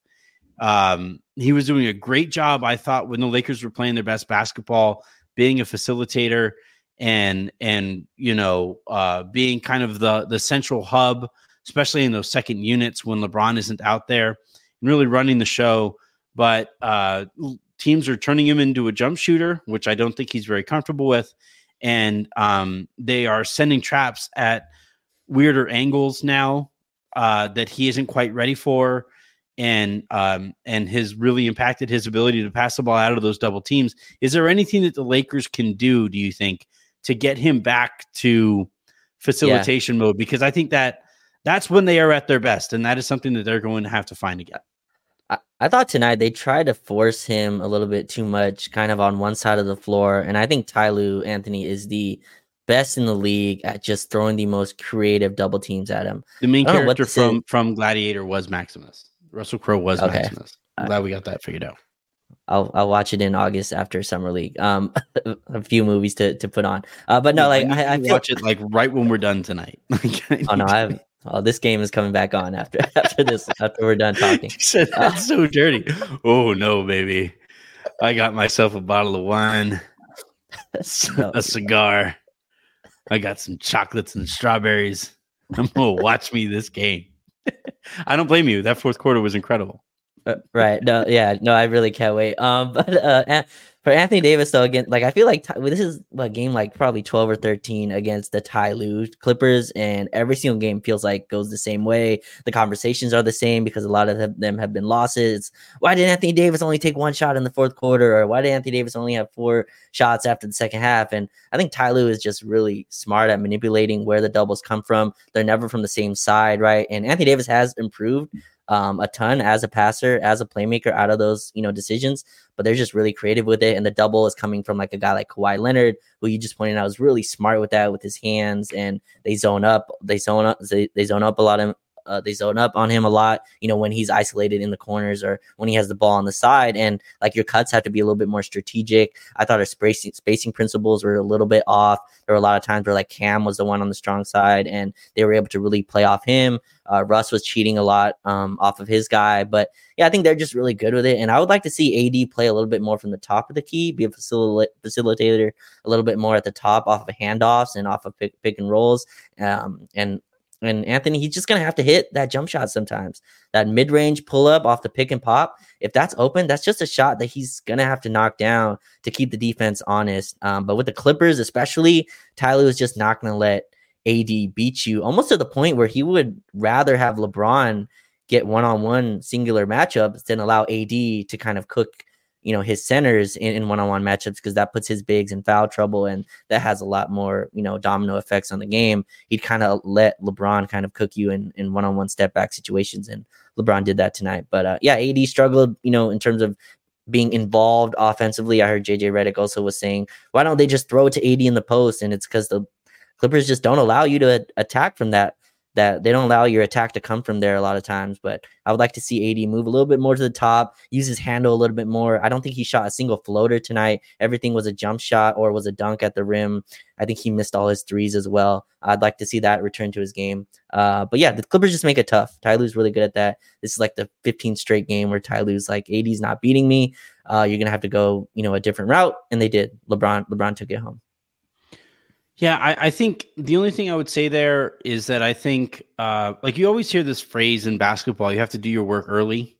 Speaker 4: He was doing a great job, I thought, when the Lakers were playing their best basketball, being a facilitator and being kind of the central hub, especially in those second units when LeBron isn't out there, and really running the show. But teams are turning him into a jump shooter, which I don't think he's very comfortable with. And they are sending traps at weirder angles now that he isn't quite ready for. And has really impacted his ability to pass the ball out of those double teams. Is there anything that the Lakers can do, do you think, to get him back to facilitation mode? Because I think that's when they are at their best, and that is something that they're going to have to find again.
Speaker 5: I thought tonight they tried to force him a little bit too much, kind of on one side of the floor, and I think Tyloo Anthony is the best in the league at just throwing the most creative double teams at him.
Speaker 4: The main character from Gladiator was Maximus. Russell Crowe was Maximus. I'm glad we got that figured out.
Speaker 5: I'll watch it in August after Summer League. A few movies to put on. But no, like I
Speaker 4: watch it like right when we're done tonight.
Speaker 5: This game is coming back on after we're done talking.
Speaker 4: You said that's so dirty. Oh no, baby! I got myself a bottle of wine, a cigar. I got some chocolates and strawberries. I'm gonna watch me this game. I don't blame you. That fourth quarter was incredible.
Speaker 5: Right. No, I really can't wait. But for Anthony Davis, though, again, like I feel like this is a game like probably 12 or 13 against the Tyloo Clippers, and every single game feels like goes the same way. The conversations are the same because a lot of them have been losses. Why did Anthony Davis only take one shot in the fourth quarter? Or why did Anthony Davis only have 4 shots after the second half? And I think Tyloo is just really smart at manipulating where the doubles come from. They're never from the same side, right? And Anthony Davis has improved a ton as a passer, as a playmaker out of those, decisions, but they're just really creative with it. And the double is coming from like a guy like Kawhi Leonard, who you just pointed out was really smart with that, with his hands, and they zone up a lot. They zone up on him a lot, when he's isolated in the corners or when he has the ball on the side. And like your cuts have to be a little bit more strategic. I thought our spacing principles were a little bit off. There were a lot of times where like Cam was the one on the strong side and they were able to really play off him. Russ was cheating a lot off of his guy. But yeah, I think they're just really good with it. And I would like to see AD play a little bit more from the top of the key, be a facilitator a little bit more at the top off of handoffs and off of pick and rolls. And Anthony, he's just going to have to hit that jump shot sometimes. That mid-range pull-up off the pick and pop, if that's open, that's just a shot that he's going to have to knock down to keep the defense honest. But with the Clippers especially, Tyloo is just not going to let AD beat you, almost to the point where he would rather have LeBron get one-on-one singular matchups than allow AD to kind of cook his centers in one-on-one matchups, because that puts his bigs in foul trouble, and that has a lot more, domino effects on the game. He'd kind of let LeBron kind of cook you in one-on-one step back situations, and LeBron did that tonight. But AD struggled, in terms of being involved offensively. I heard JJ Redick also was saying, why don't they just throw it to AD in the post? And it's because the Clippers just don't allow you to attack from that they don't allow your attack to come from there a lot of times. But I would like to see AD move a little bit more to the top, use his handle a little bit more. I don't think he shot a single floater tonight. Everything was a jump shot or was a dunk at the rim. I think he missed all his threes as well. I'd like to see that return to his game. But yeah, the Clippers just make it tough. Tyloo's really good at that. This is like the 15th straight game where Tyloo's like, AD's not beating me. You're going to have to go, a different route. And they did. LeBron took it home.
Speaker 4: Yeah, I think the only thing I would say there is that I think, like you always hear this phrase in basketball, you have to do your work early.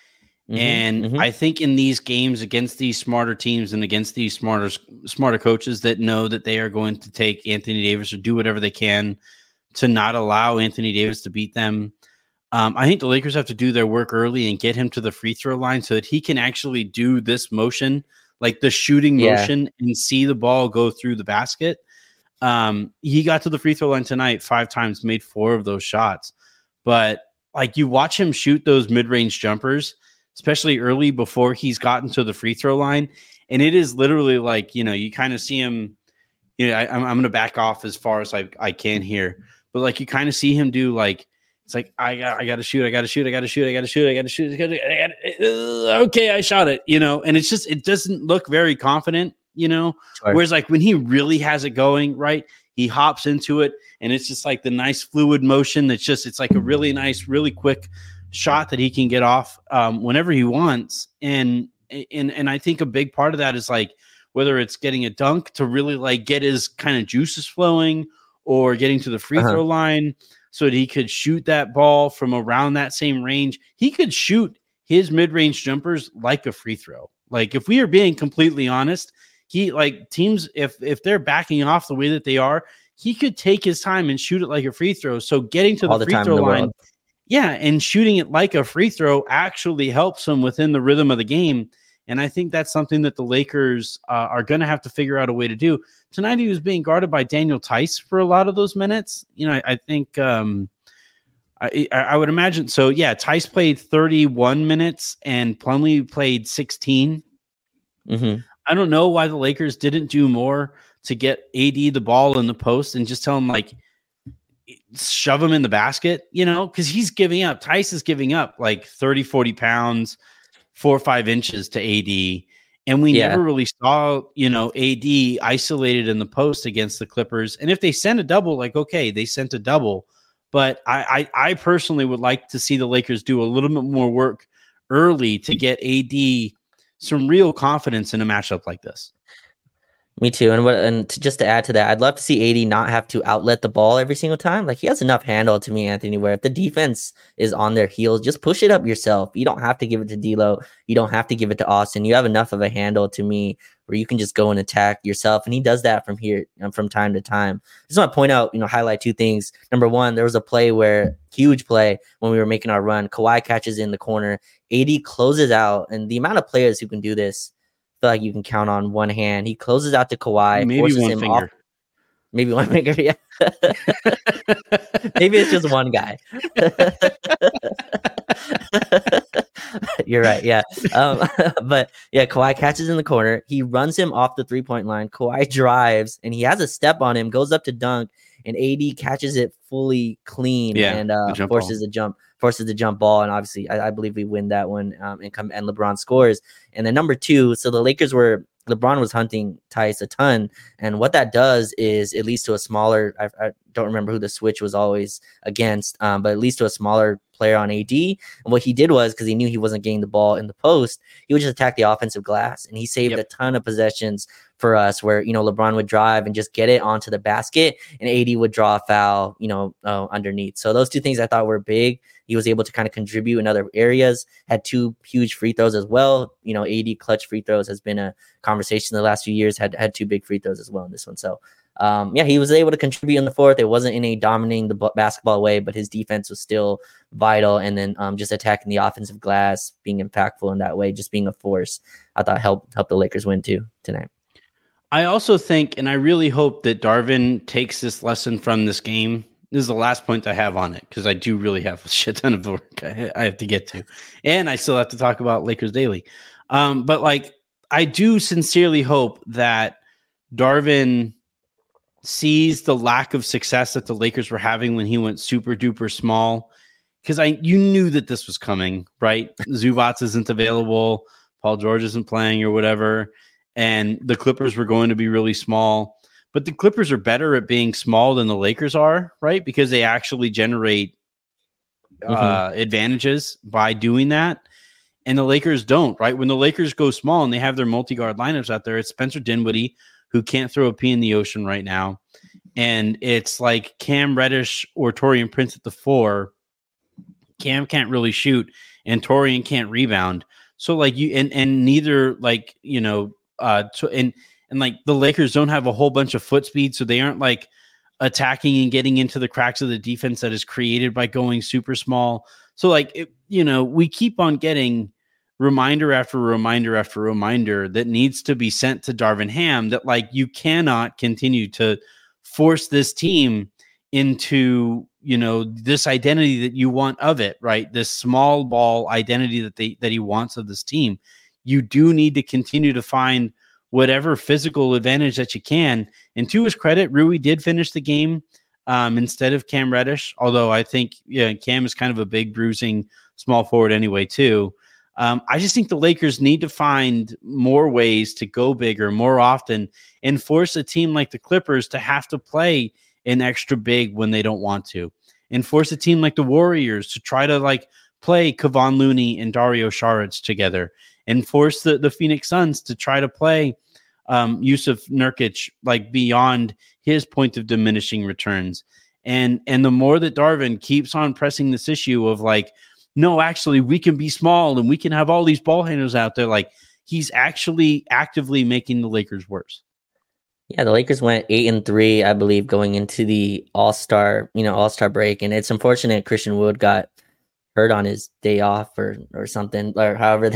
Speaker 4: I think in these games against these smarter teams and against these smarter coaches that know that they are going to take Anthony Davis or do whatever they can to not allow Anthony Davis to beat them, I think the Lakers have to do their work early and get him to the free throw line so that he can actually do this motion, like the shooting motion, and see the ball go through the basket. He got to the free throw line tonight 5 times, made 4 of those shots. But like you watch him shoot those mid-range jumpers, especially early before he's gotten to the free throw line, And it is literally like, you kind of see him, I'm going to back off as far as I can here, but like you kind of see him do like, it's like, I got to shoot. Okay, I shot it, and it's just, it doesn't look very confident, Sure. Whereas like when he really has it going, right, he hops into it and it's just like the nice fluid motion. It's like a really nice, really quick shot that he can get off whenever he wants. And I think a big part of that is like, whether it's getting a dunk to really like get his kind of juices flowing, or getting to the free throw line so that he could shoot that ball from around that same range. He could shoot his mid-range jumpers like a free throw. Like if we are being completely honest, he like teams, if they're backing off the way that they are, he could take his time and shoot it like a free throw. So getting to the free throw line, and shooting it like a free throw actually helps him within the rhythm of the game. And I think that's something that the Lakers are going to have to figure out a way to do. Tonight, he was being guarded by Daniel Tice for a lot of those minutes. I think I would imagine. So, yeah, Tice played 31 minutes and Plumlee played 16.
Speaker 5: Mm-hmm.
Speaker 4: I don't know why the Lakers didn't do more to get AD the ball in the post and just tell him, like, shove him in the basket, because he's giving up. Tice is giving up like 30, 40 pounds. 4 or 5 inches to AD, and we never really saw, AD isolated in the post against the Clippers. And if they send a double, like, okay, they sent a double, but I personally would like to see the Lakers do a little bit more work early to get AD some real confidence in a matchup like this.
Speaker 5: Me too. Just to add to that, I'd love to see AD not have to outlet the ball every single time. Like, he has enough handle to me, Anthony, where if the defense is on their heels, just push it up yourself. You don't have to give it to D'Lo. You don't have to give it to Austin. You have enough of a handle to me where you can just go and attack yourself. And he does that from time to time. I just want to point out, highlight 2 things. Number 1, there was a play huge play when we were making our run. Kawhi catches in the corner. AD closes out. And the amount of players who can do this, feel like you can count on one hand. He closes out to Kawhi,
Speaker 4: maybe
Speaker 5: forces
Speaker 4: one
Speaker 5: him
Speaker 4: finger.
Speaker 5: Off. Maybe one finger, yeah. Maybe it's just one guy. You're right, yeah. But yeah, Kawhi catches in the corner. He runs him off the 3-point line. Kawhi drives, and he has a step on him, goes up to dunk, and AD catches it fully clean and forces the jump ball. And obviously, I believe we win that one and LeBron scores. And then number 2, so the Lakers LeBron was hunting Tice a ton. And what that does is it leads to a smaller, I don't remember who the switch was always against, but it leads to a smaller player on AD. And what he did was, because he knew he wasn't getting the ball in the post, he would just attack the offensive glass. And he saved a ton of possessions for us where, LeBron would drive and just get it onto the basket and AD would draw a foul, underneath. So those 2 things I thought were big. He was able to kind of contribute in other areas, had 2 huge free throws as well. AD clutch free throws has been a conversation the last few years, had 2 big free throws as well in this one. So he was able to contribute in the fourth. It wasn't in a dominating the basketball way, but his defense was still vital. And then just attacking the offensive glass, being impactful in that way, just being a force, I thought helped the Lakers win too tonight.
Speaker 4: I also think, and I really hope that Darvin takes this lesson from this game. This is the last point I have on it, because I do really have a shit ton of work I have to get to. And I still have to talk about Lakers Daily. But like, I do sincerely hope that Darvin sees the lack of success that the Lakers were having when he went super duper small. Because you knew that this was coming, right? Zubac isn't available. Paul George isn't playing or whatever. And the Clippers were going to be really small. But the Clippers are better at being small than the Lakers are, right? Because they actually generate advantages by doing that. And the Lakers don't, right? When the Lakers go small and they have their multi-guard lineups out there, it's Spencer Dinwiddie, who can't throw a pea in the ocean right now. And it's like Cam Reddish or Taurean Prince at the 4. Cam can't really shoot, and Taurean can't rebound. So like and neither like, and like the Lakers don't have a whole bunch of foot speed, so they aren't like attacking and getting into the cracks of the defense that is created by going super small. So like, we keep on getting reminder after reminder after reminder that needs to be sent to Darvin Ham that like, you cannot continue to force this team into, this identity that you want of it, right? This small ball identity that he wants of this team. You do need to continue to find whatever physical advantage that you can. And to his credit, Rui did finish the game instead of Cam Reddish, although I think Cam is kind of a big bruising small forward anyway too. I just think the Lakers need to find more ways to go bigger more often and force a team like the Clippers to have to play an extra big when they don't want to, and force a team like the Warriors to try to like play Kevon Looney and Dario Saric together, and force the Phoenix Suns to try to play Yusuf Nurkic like beyond his point of diminishing returns. And the more that Darvin keeps on pressing this issue of like, no, actually we can be small and we can have all these ball handlers out there, like he's actually actively making the Lakers worse.
Speaker 5: Yeah, the Lakers went 8-3, I believe, going into the All-Star break, and it's unfortunate Christian Wood got hurt on his day off or something, or however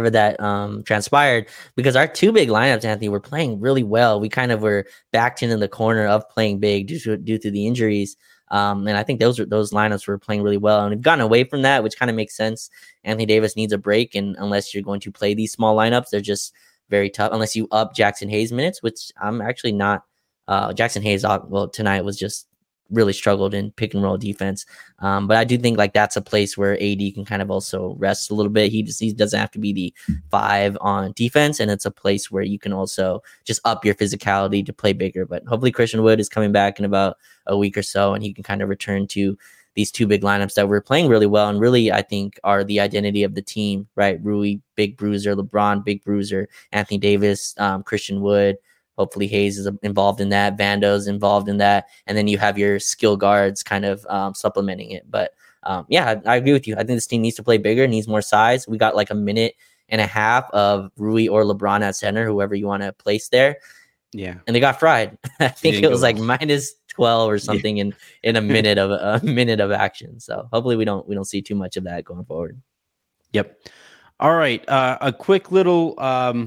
Speaker 5: that transpired, because our two big lineups, Anthony, were playing really well. We kind of were backed into the corner of playing big due to the injuries. And I think those lineups were playing really well, and we've gotten away from that, which kind of makes sense. Anthony Davis needs a break, and unless you're going to play these small lineups, they're just very tough. Unless you up Jackson Hayes minutes, which I'm actually not. Jackson Hayes, tonight was just really struggled in pick and roll defense. But I do think like that's a place where AD can kind of also rest a little bit. He doesn't have to be the 5 on defense, and it's a place where you can also just up your physicality to play bigger. But hopefully Christian Wood is coming back in about a week or so, and he can kind of return to these two big lineups that were playing really well and really, I think, are the identity of the team, right? Rui, big bruiser, LeBron, big bruiser, Anthony Davis, Christian Wood. Hopefully Hayes is involved in that. Vando's involved in that. And then you have your skill guards kind of supplementing it. But yeah, I agree with you. I think this team needs to play bigger, needs more size. We got like a minute and a half of Rui or LeBron at center, whoever you want to place there.
Speaker 4: Yeah.
Speaker 5: And they got fried. I think it was like minus 12 or something in a minute of action. So hopefully we don't see too much of that going forward.
Speaker 4: Yep. All right. A quick little,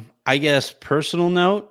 Speaker 4: I guess, personal note.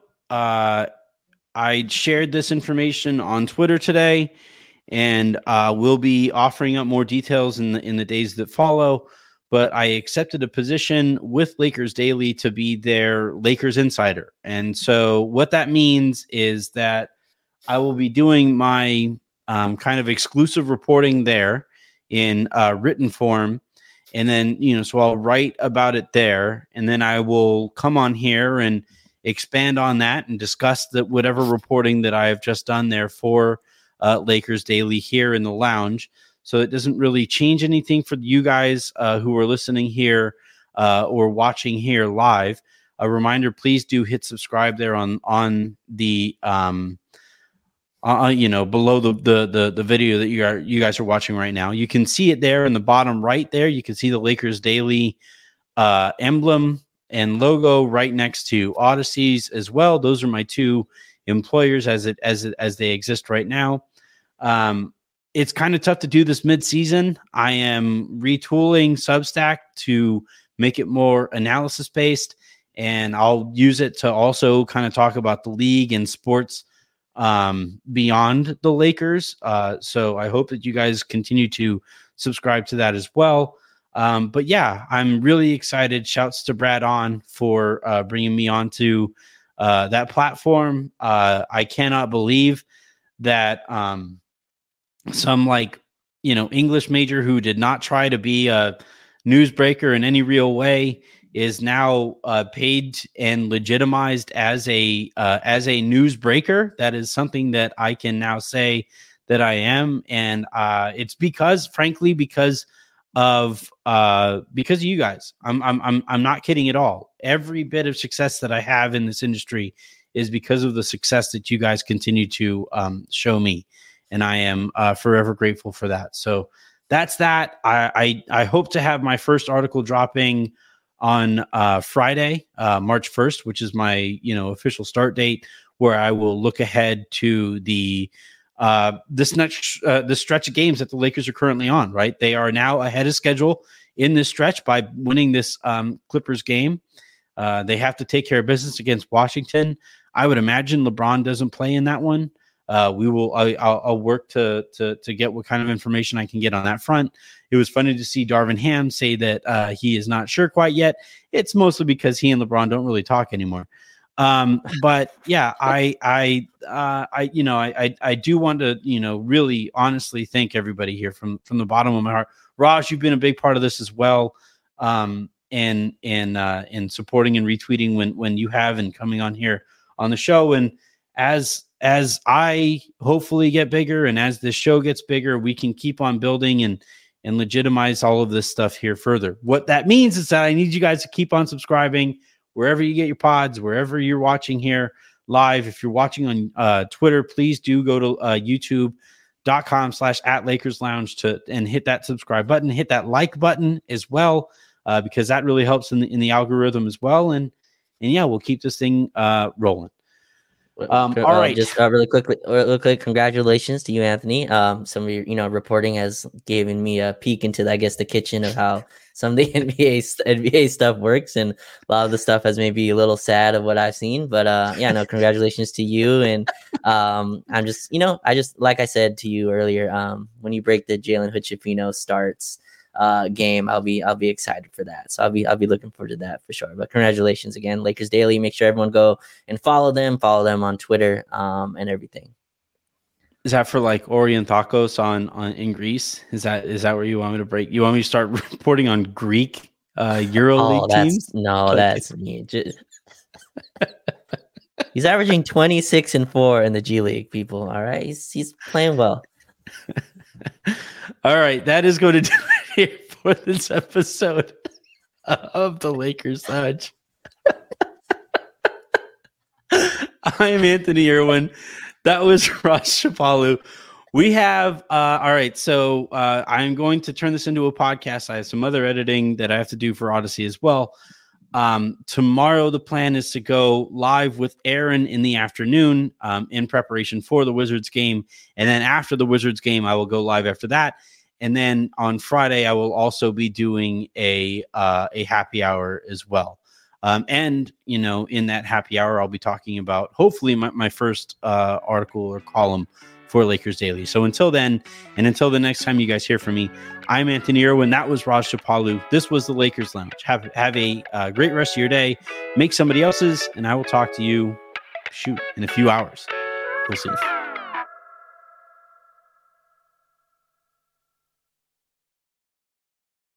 Speaker 4: I shared this information on Twitter today, and we'll be offering up more details in the days that follow. But I accepted a position with Lakers Daily to be their Lakers insider. And so what that means is that I will be doing my kind of exclusive reporting there in written form. And then, so I'll write about it there, and then I will come on here and expand on that and discuss whatever reporting that I have just done there for Lakers Daily here in the lounge. So it doesn't really change anything for you guys who are listening here or watching here live. A reminder, please do hit subscribe there on the below the video that you guys are watching right now. You can see it there in the bottom right there. You can see the Lakers Daily emblem and logo right next to Odyssey's as well. Those are my two employers as they exist right now. It's kind of tough to do this mid-season. I am retooling Substack to make it more analysis based, and I'll use it to also kind of talk about the league and sports beyond the Lakers. So I hope that you guys continue to subscribe to that as well. But yeah, I'm really excited. Shouts to Brad on for bringing me onto that platform. I cannot believe that some English major who did not try to be a newsbreaker in any real way is now paid and legitimized as a newsbreaker. That is something that I can now say that I am, and it's because of you guys. I'm not kidding at all. Every bit of success that I have in this industry is because of the success that you guys continue to show me, and I am forever grateful for that. So that's that. I hope to have my first article dropping on Friday, March 1st, which is my official start date, where I will look ahead to the stretch of games that the Lakers are currently on. Right, they are now ahead of schedule in this stretch by winning this Clippers game. They have to take care of business against Washington. I would imagine LeBron doesn't play in that one. I'll work to get what kind of information I can get on that front. It was funny to see Darvin Ham say that he is not sure quite yet. It's mostly because he and LeBron don't really talk anymore. But yeah, I do want to, really honestly thank everybody here from the bottom of my heart. Raj, you've been a big part of this as well. And supporting and retweeting when you have, and coming on here on the show. And as I hopefully get bigger, and as this show gets bigger, we can keep on building and legitimize all of this stuff here further. What that means is that I need you guys to keep on subscribing wherever you get your pods, wherever you're watching here live. If you're watching on Twitter, please do go to youtube.com/@LakersLounge and hit that subscribe button, hit that like button as well, because that really helps in the algorithm as well. And yeah, we'll keep this thing rolling. All right.
Speaker 5: Just really quick, congratulations to you, Anthony. Some of your, reporting has given me a peek into, I guess, the kitchen of how some of the NBA stuff works, and a lot of the stuff has maybe a little sad of what I've seen. But congratulations to you. And I'm just, like I said to you earlier, when you break the Jalen Hood-Schifino starts game, I'll be excited for that. So I'll be looking forward to that for sure. But congratulations again, Lakers Daily. Make sure everyone go and follow them on Twitter and everything.
Speaker 4: Is that for like Orientacos on in Greece? Is that where you want me to break? You want me to start reporting on Greek EuroLeague teams?
Speaker 5: That's me. He's averaging 26-4 in the G League, people. All right, he's playing well.
Speaker 4: All right, that is going to do it here for this episode of the Lakers Lounge. I'm Anthony Irwin. That was Raj Shapalu. We have all right. So I'm going to turn this into a podcast. I have some other editing that I have to do for Odyssey as well. Tomorrow, the plan is to go live with Aaron in the afternoon in preparation for the Wizards game. And then after the Wizards game, I will go live after that. And then on Friday, I will also be doing a happy hour as well. And, in that happy hour, I'll be talking about hopefully my first article or column for Lakers Daily. So until then, and until the next time you guys hear from me, I'm Anthony Irwin. That was Raj Shapalu. This was the Lakers Lounge. Have a great rest of your day. Make somebody else's, and I will talk to you, in a few hours. We'll see.